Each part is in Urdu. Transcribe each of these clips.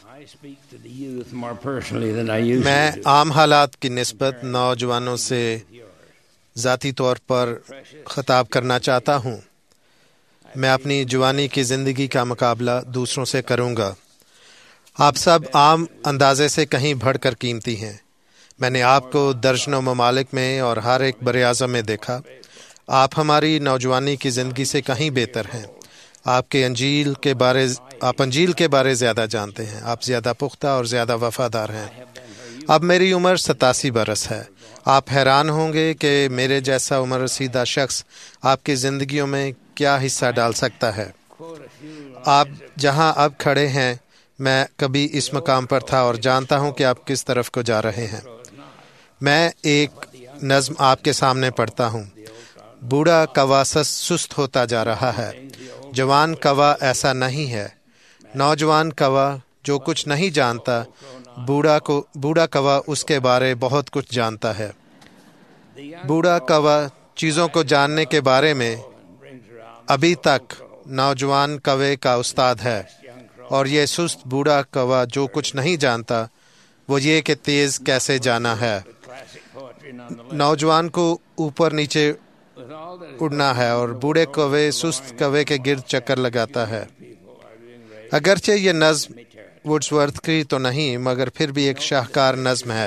میں عام حالات کی نسبت نوجوانوں سے ذاتی طور پر خطاب کرنا چاہتا ہوں۔ میں اپنی جوانی کی زندگی کا مقابلہ دوسروں سے کروں گا۔ آپ سب عام اندازے سے کہیں بڑھ کر قیمتی ہیں۔ میں نے آپ کو درجنوں ممالک میں اور ہر ایک بر اعظم میں دیکھا۔ آپ ہماری نوجوانی کی زندگی سے کہیں بہتر ہیں۔ آپ انجیل کے بارے زیادہ جانتے ہیں۔ آپ زیادہ پختہ اور زیادہ وفادار ہیں۔ اب میری عمر 87 برس ہے۔ آپ حیران ہوں گے کہ میرے جیسا عمر رسیدہ شخص آپ کی زندگیوں میں کیا حصہ ڈال سکتا ہے۔ آپ جہاں اب کھڑے ہیں، میں کبھی اس مقام پر تھا اور جانتا ہوں کہ آپ کس طرف کو جا رہے ہیں۔ میں ایک نظم آپ کے سامنے پڑھتا ہوں۔ بوڑھا کوا سست ہوتا جا رہا ہے، جوان کوا ایسا نہیں ہے۔ نوجوان کوا جو کچھ نہیں جانتا، بوڑھا کوا اس کے بارے بہت کچھ جانتا ہے۔ بوڑھا کوا چیزوں کو جاننے کے بارے میں ابھی تک نوجوان کوے کا استاد ہے، اور یہ سست بوڑھا کوا جو کچھ نہیں جانتا وہ یہ کہ تیز کیسے جانا ہے۔ نوجوان کو اوپر نیچے اڑنا ہے اور بوڑھے کوے سست کوے کے گرد چکر لگاتا ہے۔ اگرچہ یہ نظم وڈسورتھ کی تو نہیں، مگر پھر بھی ایک شاہکار نظم ہے۔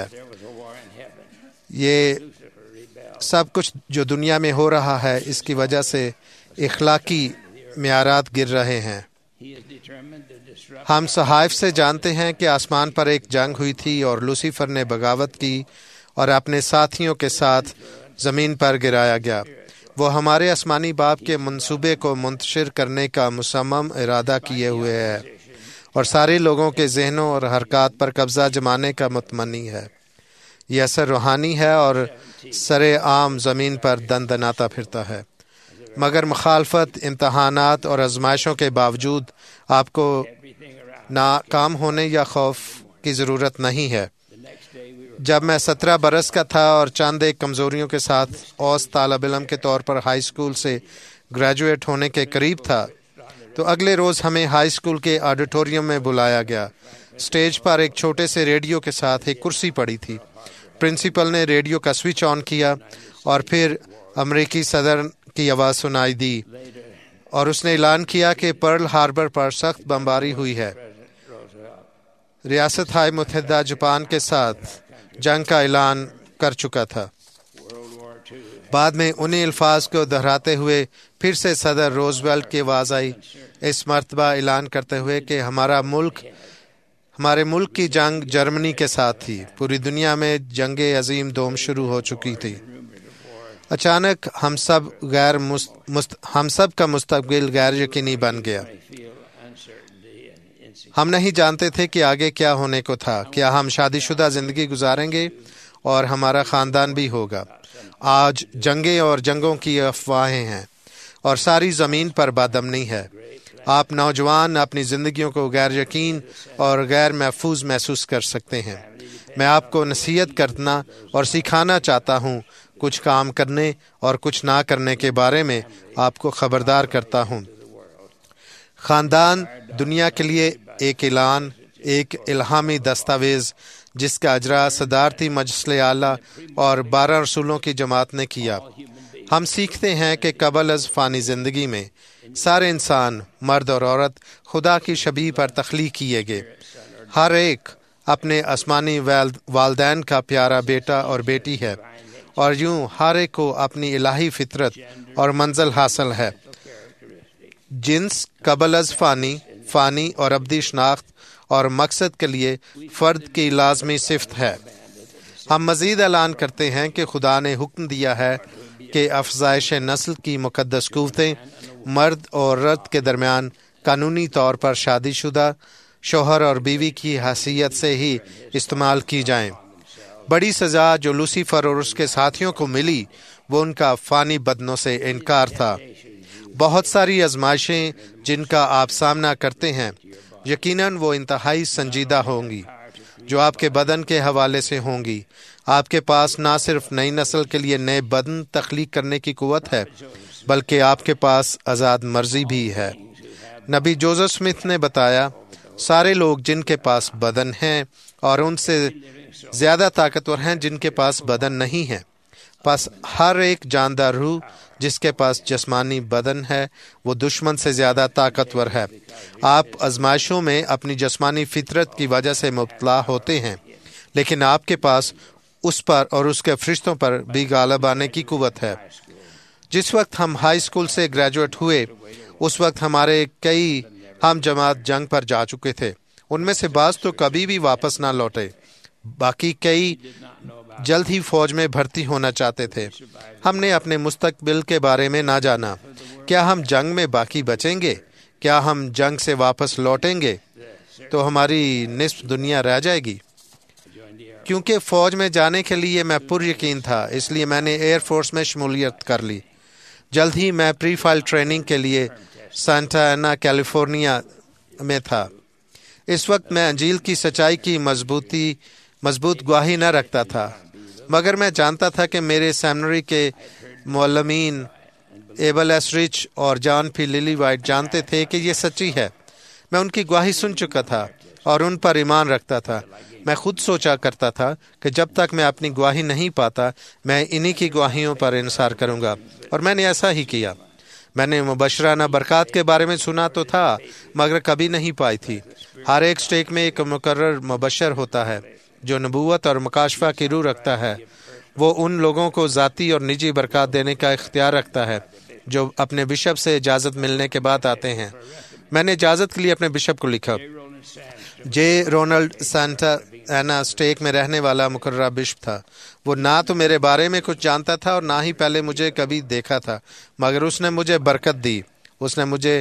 یہ سب کچھ جو دنیا میں ہو رہا ہے، اس کی وجہ سے اخلاقی معیارات گر رہے ہیں۔ ہم صحائف سے جانتے ہیں کہ آسمان پر ایک جنگ ہوئی تھی اور لوسیفر نے بغاوت کی اور اپنے ساتھیوں کے ساتھ زمین پر گرایا گیا۔ وہ ہمارے آسمانی باپ کے منصوبے کو منتشر کرنے کا مصمم ارادہ کیے ہوئے ہے اور سارے لوگوں کے ذہنوں اور حرکات پر قبضہ جمانے کا متمنی ہے۔ یہ اثر روحانی ہے اور سر عام زمین پر دندناتا پھرتا ہے، مگر مخالفت، امتحانات اور آزمائشوں کے باوجود آپ کو ناکام ہونے یا خوف کی ضرورت نہیں ہے۔ جب میں 17 برس کا تھا اور چند ایک کمزوریوں کے ساتھ اوسط طالب علم کے طور پر ہائی اسکول سے گریجویٹ ہونے کے قریب تھا، تو اگلے روز ہمیں ہائی اسکول کے آڈیٹوریم میں بلایا گیا۔ اسٹیج پر ایک چھوٹے سے ریڈیو کے ساتھ ایک کرسی پڑی تھی۔ پرنسپل نے ریڈیو کا سوئچ آن کیا اور پھر امریکی صدر کی آواز سنائی دی اور اس نے اعلان کیا کہ پرل ہاربر پر سخت بمباری ہوئی ہے۔ ریاست ہائے متحدہ جاپان کے ساتھ جنگ کا اعلان کر چکا تھا۔ بعد میں انہیں الفاظ کو دہراتے ہوئے پھر سے صدر روزویلٹ کی آواز آئی، اس مرتبہ اعلان کرتے ہوئے کہ ہمارے ملک کی جنگ جرمنی کے ساتھ تھی۔ پوری دنیا میں جنگ عظیم دوم شروع ہو چکی تھی۔ اچانک ہم سب کا مستقبل غیر یقینی بن گیا۔ ہم نہیں جانتے تھے کہ آگے کیا ہونے کو تھا۔ کیا ہم شادی شدہ زندگی گزاریں گے اور ہمارا خاندان بھی ہوگا؟ آج جنگیں اور جنگوں کی افواہیں ہیں اور ساری زمین پر بد امنی ہے۔ آپ نوجوان اپنی زندگیوں کو غیر یقین اور غیر محفوظ محسوس کر سکتے ہیں۔ میں آپ کو نصیحت کرنا اور سکھانا چاہتا ہوں، کچھ کام کرنے اور کچھ نہ کرنے کے بارے میں آپ کو خبردار کرتا ہوں۔ خاندان دنیا کے لیے ایک اعلان، ایک الہامی دستاویز جس کا اجرا صدارتی مجلس اعلیٰ اور 12 رسولوں کی جماعت نے کیا۔ ہم سیکھتے ہیں کہ قبل از فانی زندگی میں سارے انسان، مرد اور عورت، خدا کی شبیہ پر تخلیق کیے گئے۔ ہر ایک اپنے آسمانی والدین کا پیارا بیٹا اور بیٹی ہے، اور یوں ہر ایک کو اپنی الہی فطرت اور منزل حاصل ہے۔ جنس قبل از فانی اور ابدی شناخت اور مقصد کے لیے فرد کی لازمی صفت ہے۔ ہم مزید اعلان کرتے ہیں کہ خدا نے حکم دیا ہے کہ افزائش نسل کی مقدس قوتیں مرد اور عورت کے درمیان قانونی طور پر شادی شدہ شوہر اور بیوی کی حیثیت سے ہی استعمال کی جائیں۔ بڑی سزا جو لوسیفر اور اس کے ساتھیوں کو ملی وہ ان کا فانی بدنوں سے انکار تھا۔ بہت ساری آزمائشیں جن کا آپ سامنا کرتے ہیں، یقیناً وہ انتہائی سنجیدہ ہوں گی، جو آپ کے بدن کے حوالے سے ہوں گی۔ آپ کے پاس نہ صرف نئی نسل کے لیے نئے بدن تخلیق کرنے کی قوت ہے، بلکہ آپ کے پاس آزاد مرضی بھی ہے۔ نبی جوزف سمتھ نے بتایا، सारे लोग जिनके पास बदन हैं और उनसे ज्यादा ताकतवर हैं जिनके पास बदन नहीं है। बस हर एक जानदार रूह जिसके पास जिस्मानी बदन है वो दुश्मन से ज्यादा ताकतवर है। आप आजमाइशों में अपनी जिस्मानी फितरत की वजह से मुब्तला होते हैं, लेकिन आपके पास उस पर और उसके फरिश्तों पर भी गालिब आने की कुव्वत है। जिस वक्त हम हाई स्कूल से ग्रेजुएट हुए उस वक्त हमारे कई हम जमात जंग पर जा चुके थे। उनमें से बाज़ तो कभी भी वापस ना लौटे, बाकी कई जल्द ही फौज में भर्ती होना चाहते थे। हमने अपने मुस्तकबिल के बारे में ना जाना। क्या हम जंग में बाकी बचेंगे? क्या हम जंग से वापस लौटेंगे तो हमारी निस्फ दुनिया रह जाएगी? क्योंकि फौज में जाने के लिए मैं पुरयकीन था, इसलिए मैंने एयर फोर्स में शमूलियत कर ली। जल्द ही मैं प्री फाइल ट्रेनिंग के लिए सांता एना कैलिफोर्निया में था। इस वक्त मैं अंजील की सच्चाई की मजबूत गवाही न रखता था, मगर मैं जानता था कि मेरे सेमिनरी के मौलमीन एबल एस रिच और जॉन पी लिली वाइट जानते थे कि ये सच्ची है। मैं उनकी गवाही सुन चुका था और उन पर ईमान रखता था। मैं खुद सोचा करता था कि जब तक मैं अपनी गवाही नहीं पाता मैं इन्हीं की गवाहियों पर इंसार करूंगा, और मैंने ऐसा ही किया। मैंने मुबशराना बरक़ात के बारे में सुना तो था, मगर कभी नहीं पाई थी। हर एक स्टेट में एक मुकर्रर मुबशर होता है जो नबूवत और मुकाशफा की रूह रखता है। वो उन लोगों को ज़ाती और निजी बरक़ात देने का इख्तियार रखता है जो अपने बिशप से इजाज़त मिलने के बाद आते हैं। मैंने इजाज़त के लिए अपने बिशप को लिखा। J Ronald Santa Ana state में रहने वाला मुकर्रर बिशप था। वो ना तो मेरे बारे में कुछ जानता था और ना ही पहले मुझे कभी देखा था, मगर उसने मुझे बरकत दी। उसने मुझे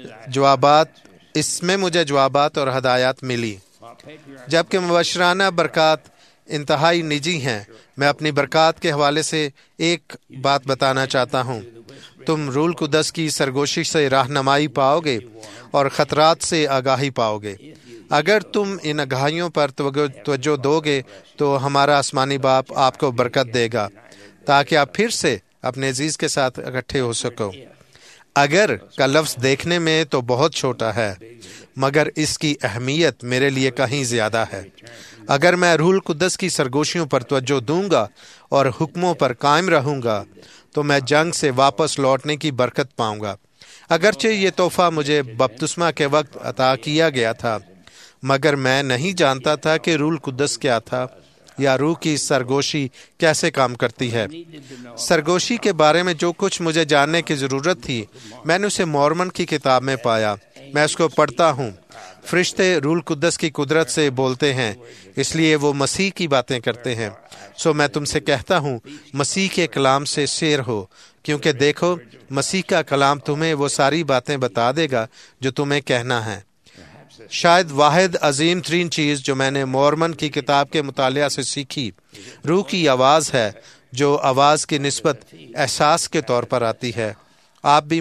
जवाबात और हदायत मिली। जबकि मुबशराना बरक़ात इंतहाई निजी हैं, मैं अपनी बरक़ात के हवाले से एक बात बताना चाहता हूँ। तुम रूल कुदस की सरगोशी से रहनुमाई पाओगे और ख़तरात से आगाही पाओगे। अगर तुम इन आगाहियों पर तवज्जो दोगे तो हमारा आसमानी बाप आपको बरकत देगा ताकि आप फिर से अपने अजीज के साथ इकट्ठे हो सको। अगर का लफ्ज़ देखने में तो बहुत छोटा है, मगर इसकी अहमियत मेरे लिए कहीं ज़्यादा है। अगर मैं रूल कुदस की सरगोशियों पर तवज्जो दूंगा और हुक्मों पर कायम रहूंगा तो मैं जंग से वापस लौटने की बरकत पाऊंगा। अगरचे ये तोहफा मुझे बपतिस्मा के वक्त अता किया गया था, मगर मैं नहीं जानता था कि रूल कुदस क्या था या रूह की सरगोशी कैसे काम करती है। सरगोशी के बारे में जो कुछ मुझे जानने की ज़रूरत थी मैंने उसे मॉर्मन की किताब में पाया। मैं उसको पढ़ता हूँ। फरिश्ते रूल कुदस की कुदरत से बोलते हैं, इसलिए वो मसीह की बातें करते हैं। सो मैं तुमसे कहता हूँ, मसीह के कलाम से शेर हो, क्योंकि देखो मसीह का कलाम तुम्हें वो सारी बातें बता देगा जो तुम्हें कहना है। शायद वाहिद अजीम तरीन चीज़ जो मैंने मॉर्मन की किताब के मुतालिया से सीखी रूह की आवाज़ है, जो आवाज़ की निस्बत एहसास के तौर पर आती है। आप भी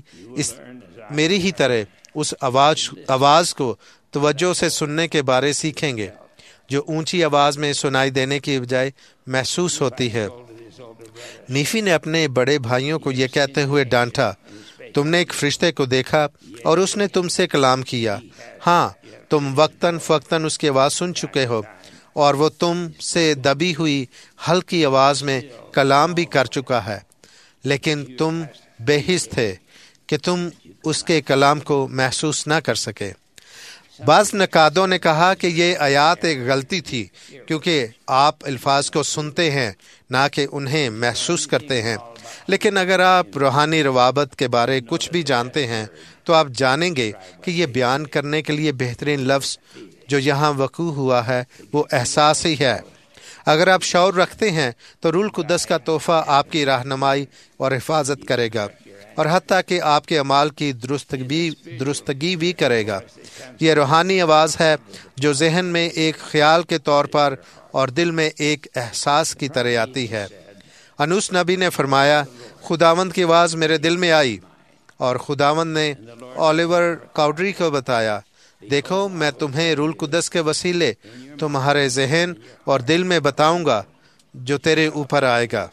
मेरी ही तरह उस आवाज़ को तवज्जो से सुनने के बारे सीखेंगे, जो ऊंची आवाज़ में सुनाई देने की बजाय महसूस होती है। नीफी ने अपने बड़े भाइयों को यह कहते हुए डांटा, तुमने एक फरिश्ते को देखा और उसने तुमसे कलाम किया। हाँ, तुम वक्तन फक्तन उसकी आवाज़ सुन चुके हो और वो तुमसे दबी हुई हल्की आवाज़ में कलाम भी कर चुका है, लेकिन तुम बेहिस थे कि तुम उसके कलाम को महसूस ना कर सके। बाज़ नकादों ने कहा कि ये आयात एक गलती थी, क्योंकि आप अल्फाज को सुनते हैं ना कि उन्हें महसूस करते हैं। लेकिन अगर आप रूहानी रवाबत के बारे कुछ भी जानते हैं तो आप जानेंगे कि ये बयान करने के लिए बेहतरीन लफ्ज़ जो यहाँ वक़ू हुआ है वो एहसास ही है। अगर आप शऊर रखते हैं तो रूल कुदस का तोहफ़ा आपकी रहनुमाई और हिफाजत करेगा और हत्ता कि आपके अमाल की दुरुस्तगी भी करेगा। ये रूहानी आवाज़ है जो जहन में एक ख्याल के तौर पर और दिल में एक एहसास की तरह आती है। अनूस नबी ने फरमाया, खुदावंद की आवाज़ मेरे दिल में आई और खुदावंद ने ओलिवर काउड्री को बताया, देखो मैं तुम्हें रूल कुदस के वसीले तुम्हारे जहन और दिल में बताऊंगा जो तेरे ऊपर आएगा।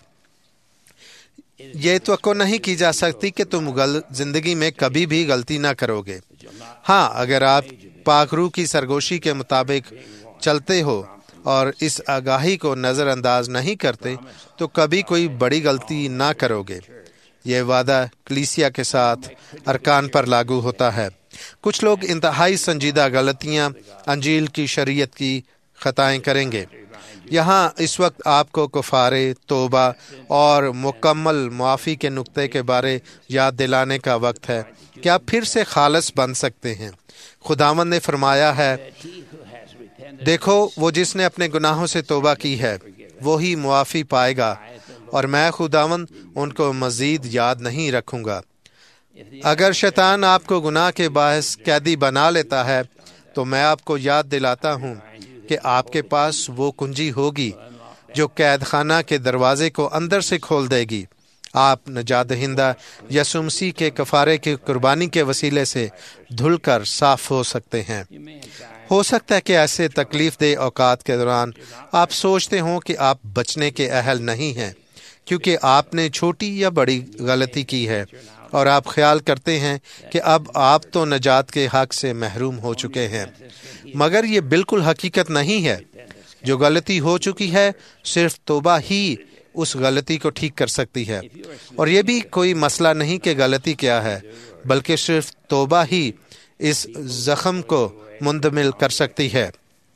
ये तवक्को नहीं की जा सकती कि तुम जिंदगी में कभी भी गलती ना करोगे। ہاں، اگر آپ پاک روح کی سرگوشی کے مطابق چلتے ہو اور اس آگاہی کو نظر انداز نہیں کرتے تو کبھی کوئی بڑی غلطی نہ کرو گے۔ یہ وعدہ کلیسیا کے ساتھ ارکان پر لاگو ہوتا ہے۔ کچھ لوگ انتہائی سنجیدہ غلطیاں انجیل کی شریعت کی خطائیں کریں گے۔ یہاں اس وقت آپ کو کفارے، توبہ اور مکمل معافی کے نقطے کے بارے یاد دلانے کا وقت ہے کہ آپ پھر سے خالص بن سکتے ہیں۔ خداوند نے فرمایا ہے، دیکھو وہ جس نے اپنے گناہوں سے توبہ کی ہے وہی معافی پائے گا، اور میں خداوند ان کو مزید یاد نہیں رکھوں گا۔ اگر شیطان آپ کو گناہ کے باعث قیدی بنا لیتا ہے تو میں آپ کو یاد دلاتا ہوں کہ آپ کے پاس وہ کنجی ہوگی جو قید خانہ کے دروازے کو اندر سے کھول دے گی۔ آپ نجات دہندہ یسوع مسیح کے کفارے کی قربانی کے وسیلے سے دھل کر صاف ہو سکتے ہیں۔ ہو سکتا ہے کہ ایسے تکلیف دہ اوقات کے دوران آپ سوچتے ہوں کہ آپ بچنے کے اہل نہیں ہیں کیونکہ آپ نے چھوٹی یا بڑی غلطی کی ہے، اور آپ خیال کرتے ہیں کہ اب آپ تو نجات کے حق سے محروم ہو چکے ہیں، مگر یہ بالکل حقیقت نہیں ہے۔ جو غلطی ہو چکی ہے صرف توبہ ہی اس غلطی کو ٹھیک کر سکتی ہے، اور یہ بھی کوئی مسئلہ نہیں کہ غلطی کیا ہے، بلکہ صرف توبہ ہی اس زخم کو مندمل کر سکتی ہے۔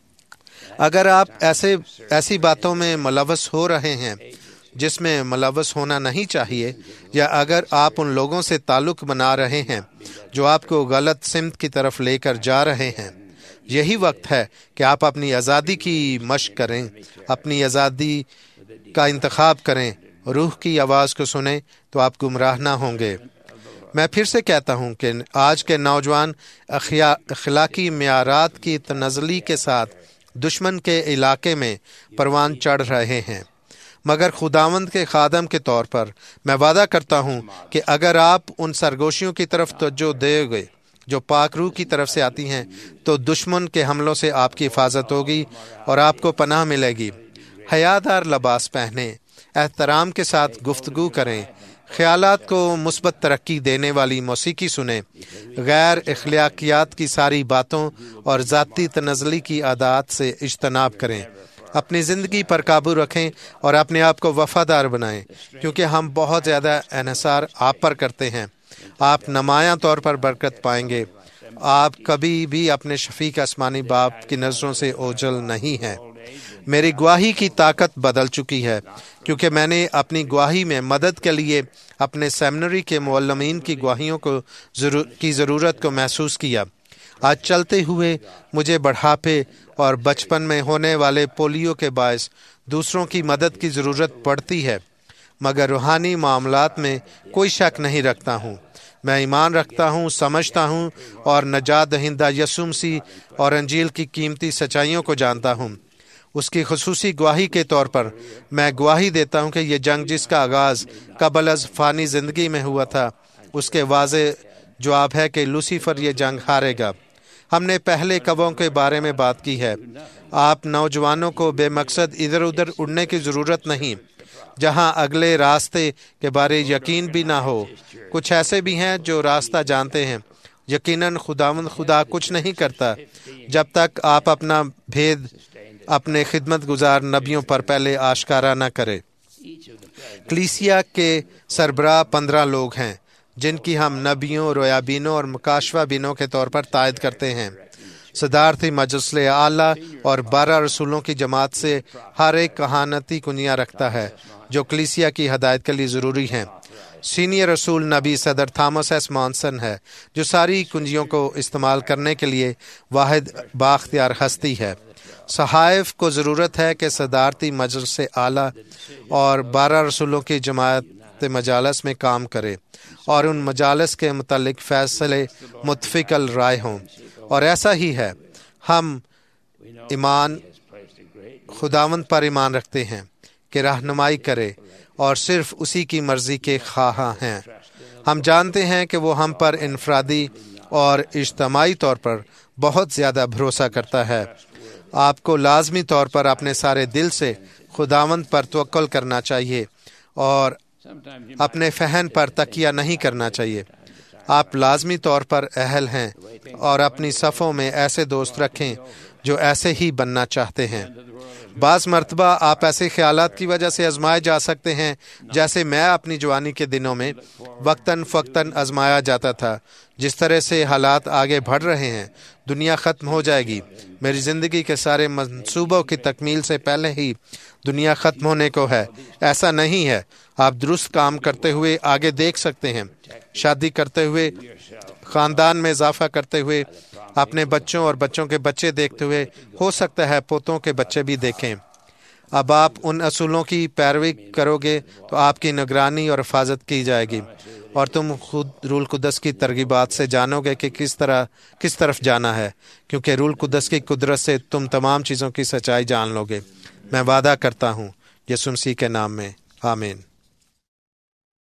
اگر آپ ایسی باتوں میں ملوث ہو رہے ہیں جس میں ملوث ہونا نہیں چاہیے، یا اگر آپ ان لوگوں سے تعلق بنا رہے ہیں جو آپ کو غلط سمت کی طرف لے کر جا رہے ہیں، یہی وقت ہے کہ آپ اپنی آزادی کی مشق کریں، اپنی آزادی کا انتخاب کریں، روح کی آواز کو سنیں تو آپ گمراہ نہ ہوں گے۔ میں پھر سے کہتا ہوں کہ آج کے نوجوان اخلاقی معیارات کی تنزلی کے ساتھ دشمن کے علاقے میں پروان چڑھ رہے ہیں، مگر خداوند کے خادم کے طور پر میں وعدہ کرتا ہوں کہ اگر آپ ان سرگوشیوں کی طرف توجہ دیں گے جو پاک روح کی طرف سے آتی ہیں تو دشمن کے حملوں سے آپ کی حفاظت ہوگی اور آپ کو پناہ ملے گی۔ حیادار لباس پہنیں، احترام کے ساتھ گفتگو کریں، خیالات کو مثبت ترقی دینے والی موسیقی سنیں، غیر اخلاقیات کی ساری باتوں اور ذاتی تنزلی کی عادات سے اجتناب کریں، اپنی زندگی پر قابو رکھیں اور اپنے آپ کو وفادار بنائیں، کیونکہ ہم بہت زیادہ انحصار آپ پر کرتے ہیں۔ آپ نمایاں طور پر برکت پائیں گے۔ آپ کبھی بھی اپنے شفیق آسمانی باپ کی نظروں سے اوجھل نہیں ہیں۔ میری گواہی کی طاقت بدل چکی ہے کیونکہ میں نے اپنی گواہی میں مدد کے لیے اپنے سیمنری کے معلمین کی گواہیوں کی ضرورت کو محسوس کیا۔ آج چلتے ہوئے مجھے بڑھاپے اور بچپن میں ہونے والے پولیو کے باعث دوسروں کی مدد کی ضرورت پڑتی ہے، مگر روحانی معاملات میں کوئی شک نہیں رکھتا ہوں۔ میں ایمان رکھتا ہوں، سمجھتا ہوں اور نجات دہندہ یسوع مسیح اور انجیل کی قیمتی سچائیوں کو جانتا ہوں۔ اس کی خصوصی گواہی کے طور پر میں گواہی دیتا ہوں کہ یہ جنگ جس کا آغاز قبل از فانی زندگی میں ہوا تھا، اس کے واضح جواب ہے کہ لوسیفر یہ جنگ ہارے گا۔ ہم نے پہلے کووں کے بارے میں بات کی ہے۔ آپ نوجوانوں کو بے مقصد ادھر ادھر اڑنے کی ضرورت نہیں، جہاں اگلے راستے کے بارے یقین بھی نہ ہو۔ کچھ ایسے بھی ہیں جو راستہ جانتے ہیں۔ یقیناً خداوند خدا کچھ نہیں کرتا جب تک آپ اپنا بھید اپنے خدمت گزار نبیوں پر پہلے آشکارا نہ کرے۔ کلیسیا کے سربراہ 15 لوگ ہیں جن کی ہم نبیوں، رویا بینوں اور مکاشفہ بینوں کے طور پر تائید کرتے ہیں۔ صدارتی مجلس اعلیٰ اور 12 رسولوں کی جماعت سے ہر ایک کہانتی کنیاں رکھتا ہے جو کلیسیا کی ہدایت کے لیے ضروری ہیں۔ سینئر رسول نبی صدر تھامس ایس مانسن ہے جو ساری کنجیوں کو استعمال کرنے کے لیے واحد بااختیار ہستی ہے۔ صحائف کو ضرورت ہے کہ صدارتی مجلس اعلیٰ اور 12 رسولوں کی جماعت مجالس میں کام کرے اور ان مجالس کے متعلق فیصلے متفق الرائے ہوں، اور ایسا ہی ہے۔ ہم خداوند پر ایمان رکھتے ہیں کہ رہنمائی کرے اور صرف اسی کی مرضی کے خواہاں ہیں۔ ہم جانتے ہیں کہ وہ ہم پر انفرادی اور اجتماعی طور پر بہت زیادہ بھروسہ کرتا ہے۔ آپ کو لازمی طور پر اپنے سارے دل سے خداوند پر توکل کرنا چاہیے اور اپنے فہم پر تکیہ نہیں کرنا چاہیے۔ آپ لازمی طور پر اہل ہیں اور اپنی صفوں میں ایسے دوست رکھیں جو ایسے ہی بننا چاہتے ہیں۔ بعض مرتبہ آپ ایسے خیالات کی وجہ سے آزمائے جا سکتے ہیں جیسے میں اپنی جوانی کے دنوں میں وقتاً فوقتاً آزمایا جاتا تھا۔ جس طرح سے حالات آگے بڑھ رہے ہیں، دنیا ختم ہو جائے گی، میری زندگی کے سارے منصوبوں کی تکمیل سے پہلے ہی دنیا ختم ہونے کو ہے۔ ایسا نہیں ہے۔ آپ درست کام کرتے ہوئے آگے دیکھ سکتے ہیں، شادی کرتے ہوئے، خاندان میں اضافہ کرتے ہوئے، اپنے بچوں اور بچوں کے بچے دیکھتے ہوئے، ہو سکتا ہے پوتوں کے بچے بھی دیکھیں۔ اب آپ ان اصولوں کی پیروی کرو گے تو آپ کی نگرانی اور حفاظت کی جائے گی، اور تم خود روح القدس کی ترغیبات سے جانو گے کہ کس طرف جانا ہے، کیونکہ روح القدس کی قدرت سے تم تمام چیزوں کی سچائی جان لو گے۔ میں وعدہ کرتا ہوں یسوع مسیح کے نام میں، آمین۔